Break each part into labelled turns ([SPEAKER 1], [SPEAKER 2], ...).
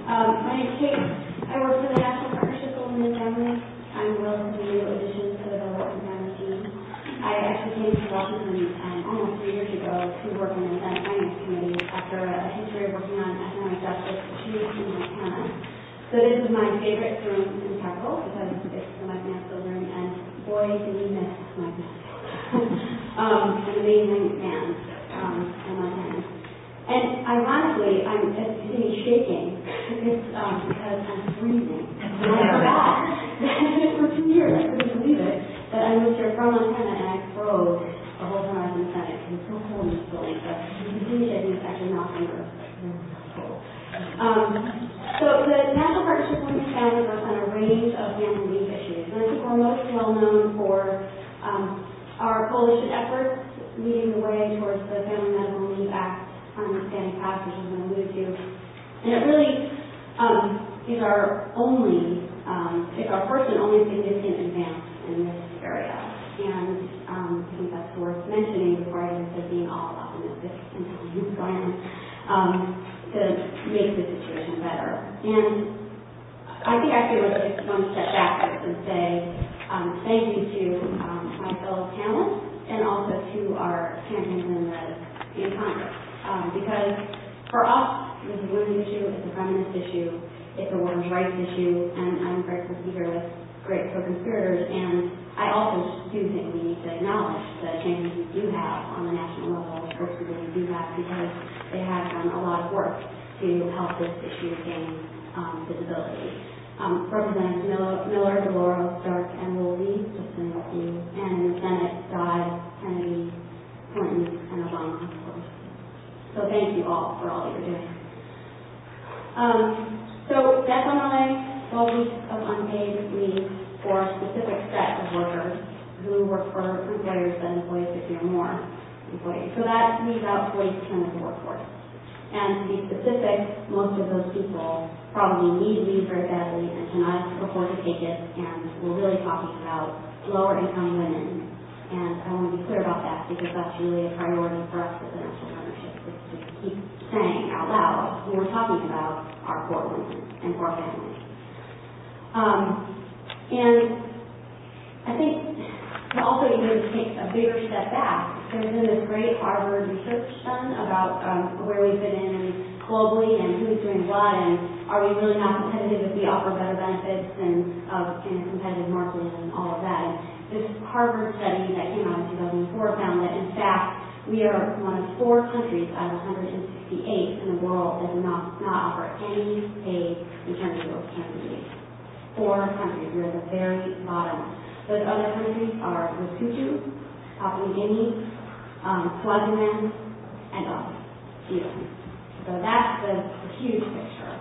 [SPEAKER 1] My name is Kate. I work for the National Partnership for Women and Families. I'm a relatively new addition to the Wharton Family team. I actually came to Washington almost 3 years ago to work in the Senate Finance Committee after a history of working on economic justice issues in Montana. So this is my favorite room in the Capitol because it's the Mike Mansfield room, and boy, do we miss Mike Mansfield. An amazing man in Montana. And ironically, I'm shaking. It's because I'm freezing. And I forgot that for 2 years, I couldn't believe it, that I moved here from Montana and I froze the whole time I was in the Senate. It was so cold in this building. So you can see that it's actually not on Earth. It's cold. So the National Partnership for Women and Families works on a range of family leave issues. And I think we're most well known for our coalition efforts leading the way towards the Family Medical Leave Act standing passage, which has been alluded to. And it really is our first and only significant advance in this area. And I think that's worth mentioning before I get to being all optimistic and telling you what's going on to make the situation better. And I think actually let's take one step backwards and say thank you to my fellow panelists and also to our champions in Congress. Because for us, this is a women's issue, it's a feminist issue, it's a women's rights issue, and I'm grateful to be here with great co-conspirators. And I also do think we need to acknowledge the champions we do have on the national level, the folks we really do have, because they have done a lot of work to help this issue gain visibility. Representatives Miller, DeLauro, Stark, and Woolsey, just to name a few, and in the Senate, Dodd, Kennedy, Clinton, and Obama, of course. So thank you all for all that you're doing. So that's on my 12 weeks of unpaid leave for a specific set of workers who work for employers that employ 50 or more employees. So that leaves out 40% of the workforce. And to be specific, most of those people probably need leave very badly and cannot afford to take it, and we're really talking about lower income women. And I want to be clear about that because that's really a priority for us as a national partnership, is to keep saying out loud when we're talking about our poor women and poor families. And I think to also even take a bigger step back, there's been this great Harvard research done about where we fit in globally and who's doing what, and are we really not competitive if we offer better benefits and in a competitive market and all of that. And this Harvard study that came out in 2004 found that, in fact, we are one of 4 countries out of 168 in the world that do not offer any paid maternity or paternity leave. 4 countries. We're at the very bottom. Those other countries are Lesotho, Papua New Guinea, Swaziland, and us, Sweden. So that's the huge picture.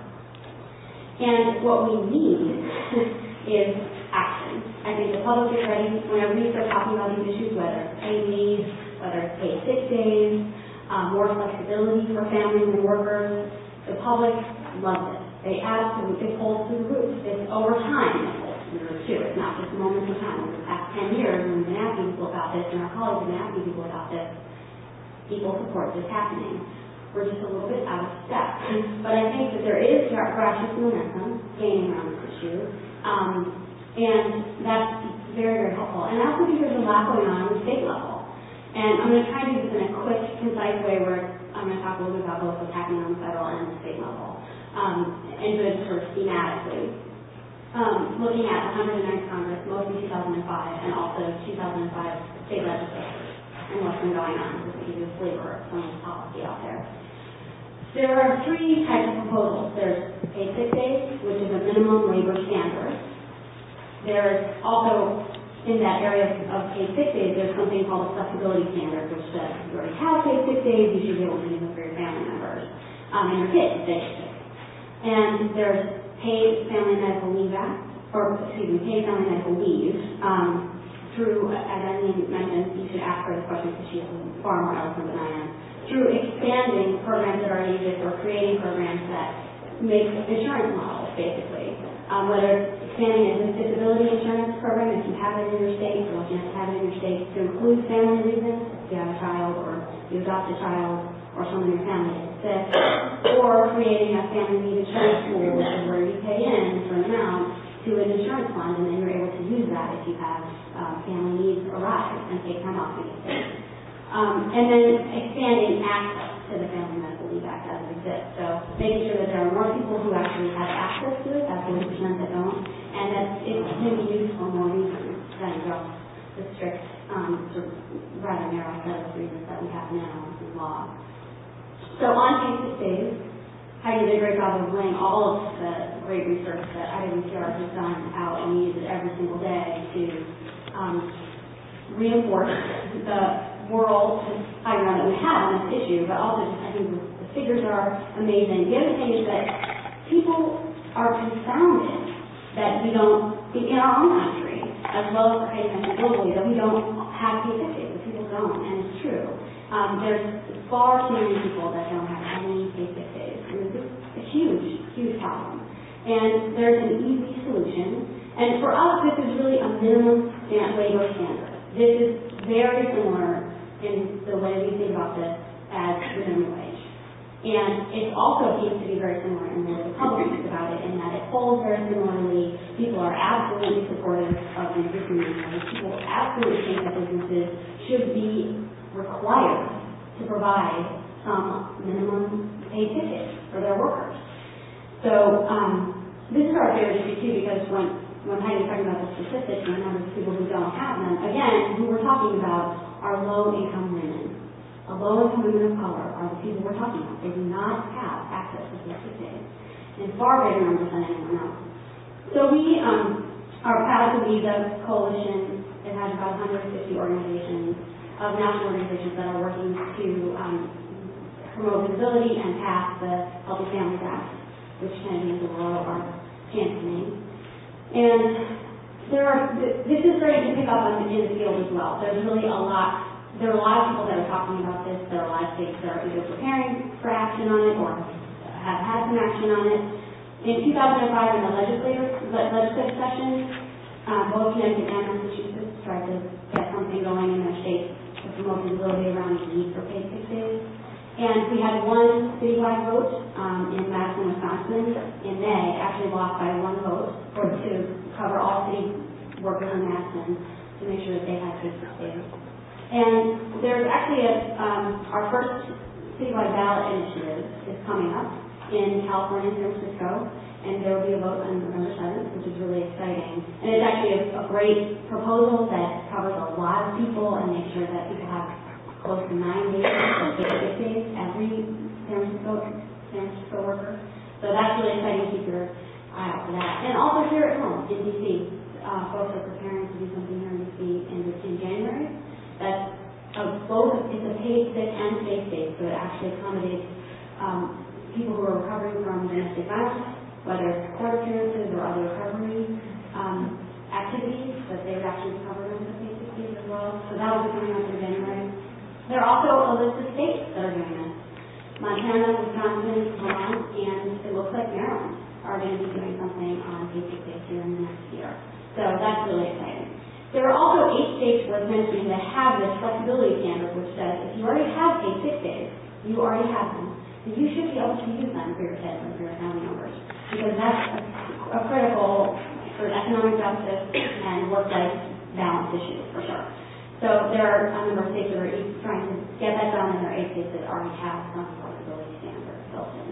[SPEAKER 1] And what we need is action. I think the public is ready whenever we start talking about these issues, whether it's paid leave, whether it's paid sick days, more flexibility for families and workers. The public loves it. They absolutely pull through the roof. It's over time it pulls through the roof too. It's not just moments in time. In the past 10 years, when we've been asking people about this, and our colleagues have been asking people about this, people support this happening. We're just a little bit out of step. But I think that there is grassroots momentum gaining around this issue. And that's very, very helpful. And I also think there's a lot going on the state level. And I'm going to try to do this in a quick, concise way where I'm going to talk a little bit about both what's happening on the federal and the state level. And do it sort of schematically. Looking at the 109th Congress, mostly 2005, and also 2005 state legislatures, and what's been going on, just to give you a flavor of some of the policy out there. There are 3 types of proposals. There's paid sick days, which is a minimum labor standard. There's also, in that area of paid sick days, there's something called a flexibility standard, which says if you already have paid sick days, you should be able to use them for your family members and your kids if they get sick. And there's paid family medical leave paid family medical leave through, as Eileen mentioned, you should ask her this question because she is far more eloquent than I am, through expanding programs that already exist or creating programs that make insurance models, basically. Whether it's expanding a disability insurance program, if you have it in your state, or looking to have it in your state, to include family reasons, if you have a child or you adopt a child, or someone in your family is sick, or creating a family need insurance pool, which is where you pay in a certain amount to an insurance fund, and then you're able to use that if you have family needs arise and take time off to get paid. And then expanding access to the Family Medical Leave Act as it exists. So making sure that there are more people who actually have access to it, that's 40% that don't, and that it can be used for more reasons than just the strict, sort of rather narrow set of reasons that we have now in law. So on paid sick days, Heidi did a great job of laying all of the great research that IWCR has done out, and we use it every single day to reinforce the moral high ground that we have on this issue, but also just, I think the figures are amazing. The other thing is that people are confounded that we don't, in our own country, as well as Heidi mentioned globally, that we don't have paid sick days, that people don't, and it's true. There's far too many people that don't have any paid sick days. It's a huge, huge problem. And there's an easy solution. And for us, this is really a minimum labor standard. This is very similar in the way we think about this as the minimum wage. And it also seems to be very similar in the way the public thinks about it, in that it holds very similarly. People are absolutely supportive of the existing minimum. People absolutely think that businesses should be required to provide some minimum paid sick days for their workers. So this is our favorite issue too, because when Heidi was talking about the statistics and the number of people who don't have them, again, who we're talking about are low-income women. Low-income women of color are the people we're talking about. They do not have access to sick days in far greater numbers than anyone else. So we are proud to be the coalition that has about 150 organizations, of national organizations that are working to promote visibility and pass the Healthy Families Act, which Kennedy and Laurel are championing. And this is starting to pick up in the field as well. There are a lot of people that are talking about this. There are a lot of states that are either preparing for action on it or have had some action on it. In 2005, in the legislative session, both Connecticut and Massachusetts tried to get something going in their states to promote visibility around the need for paid sick days. And we had one citywide vote in Madison, Wisconsin in May, actually lost by one vote to cover all city workers in Madison to make sure that they had paid sick days. And there's actually our first citywide ballot initiative is coming up in California, San Francisco, and there will be a vote on November 7th, which is really exciting. And it's actually a great proposal that covers a lot of people and makes sure that people have close to 9 days of paid sick days every San Francisco worker. So that's really exciting. Keep your eye out for that. And also here at home in D.C., folks are preparing to do something here in D.C. in January. That's it's a paid sick and safe day, so it actually accommodates people who are recovering from domestic violence, whether it's court appearances or other recovery activities, that they would actually cover them with paid sick days as well. So that will be coming up in January. There are also a list of states that are doing this. Montana, Wisconsin, Vermont, and it looks like Maryland are going to be doing something on paid sick days here in the next year. So that's really exciting. There are also 8 states worth mentioning that have this flexibility standard, which says if you already have paid sick days, you already have them, then you should be able to use them for your kids and for your family members, because that's a critical for economic justice and work-life balance issue for sure. So there are a number of states that are trying to get that done, and there are 8 states that already have some flexibility standard built in.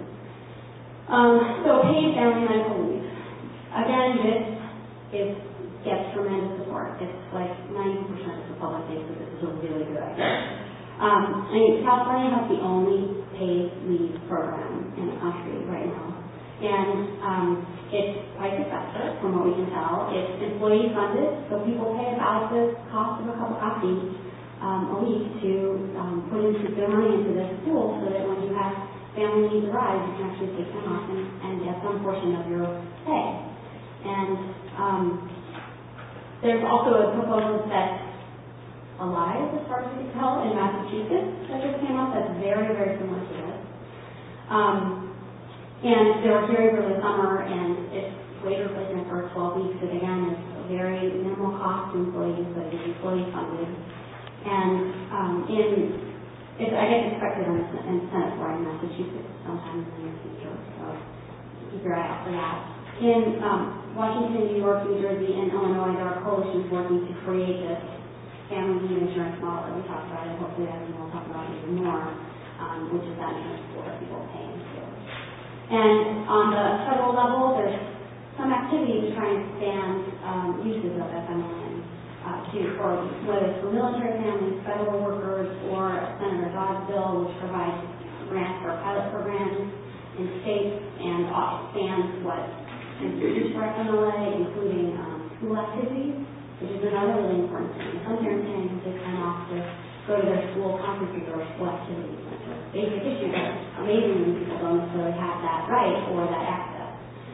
[SPEAKER 1] So paid family medical leave. Again, this gets tremendous support. It's like 90% of the public thinks that this is a really good idea. California has the only paid leave program in the country right now. And it's quite successful from what we can tell. It's employee funded, so people pay about the cost of a cup of coffee a week to put their money into this pool, so that when you have family needs arise, you can actually take them off and get some portion of your pay. And there's also a proposal that's alive, as far as we can tell, in Massachusetts that just came up that's very, very similar to this. And there were hearings over the summer, and it's wage replacement for 12 weeks. But again, it's a very minimal cost to employees, but it's employee funded. And in I get expected on the Senate floor in Massachusetts sometime in the near future, so keep your eye out for that. In Washington, New York, New Jersey, and Illinois, there are coalitions working to create this family leave insurance model that we talked about, and hopefully I will talk about it even more, which is that insurance pool that people pay into. And on the federal level, there's some activity to try and expand uses of FMLA for whether it's for military families, federal workers, or Senator Dodd's bill, which provides grants for pilot programs in states and expands what is used for FMLA, including school activities, which is another really important thing. Some parents can take time off to go to their school conferences or school activities, which are basic issues that amazingly people don't necessarily have that right or that access.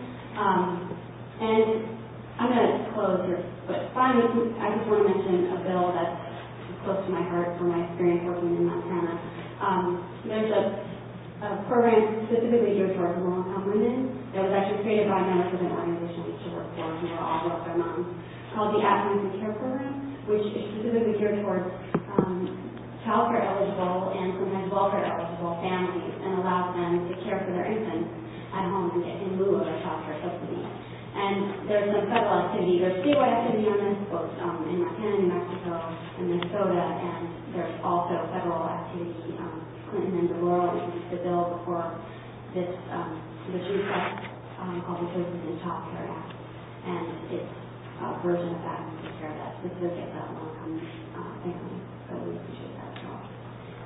[SPEAKER 1] And I'm going to close here, but finally, I just want to mention a bill that's close to my heart from my experience working in Montana. There's a program specifically geared towards low-income women that was actually created by members of an organization I used to work for who were all work their moms, called the At-Home Care Program, which is specifically geared towards child care eligible and sometimes welfare eligible families and allows them to care for their infants at home in lieu of a child care subsidy. And there's some federal activity, there's statewide activity on this, both in Montana, New Mexico, and Minnesota, and there's also federal activity. Clinton and DeLauro introduced a bill before this recess called the Choices in Child Care Act, and it's version of that to care that specific low-income family. So we appreciate that as well.